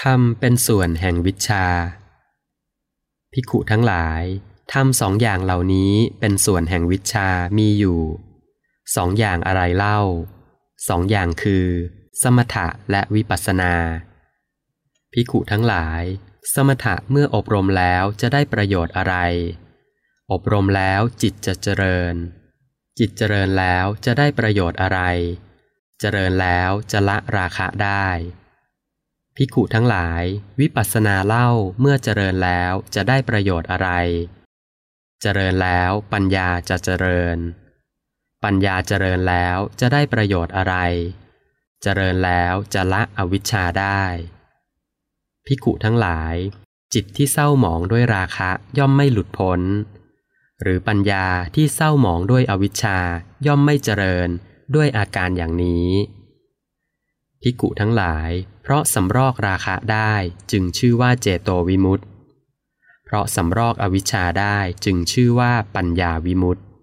ธรรมเป็นส่วนแห่งวิชชาภิกขุทั้งหลายธรรมสองอย่างเหล่านี้เป็นส่วนแห่งวิชชามีอยู่สองอย่างอะไรเล่าสองอย่างคือสมถะและวิปัสสนาภิกขุทั้งหลายสมถะเมื่ออบรมแล้วจะได้ประโยชน์อะไรอบรมแล้วจิตจะเจริญจิตเจริญแล้วจะได้ประโยชน์อะไรเจริญแล้วจะละราคะได้ภิกขุทั้งหลายวิปัสสนาเล่าเมื่อเจริญแล้วจะได้ประโยชน์อะไรเจริญแล้วปัญญาจะเจริญปัญญาเจริญแล้วจะได้ประโยชน์อะไรเจริญแล้วจะละอวิชชาได้ภิกขุทั้งหลายจิตที่เศร้าหมองด้วยราคะย่อมไม่หลุดพ้นหรือปัญญาที่เศร้าหมองด้วยอวิชชาย่อมไม่เจริญด้วยอาการอย่างนี้ภิกขุทั้งหลายเพราะสำรอกราคะได้จึงชื่อว่าเจโตวิมุตติเพราะสำรอกอวิชชาได้จึงชื่อว่าปัญญาวิมุตติ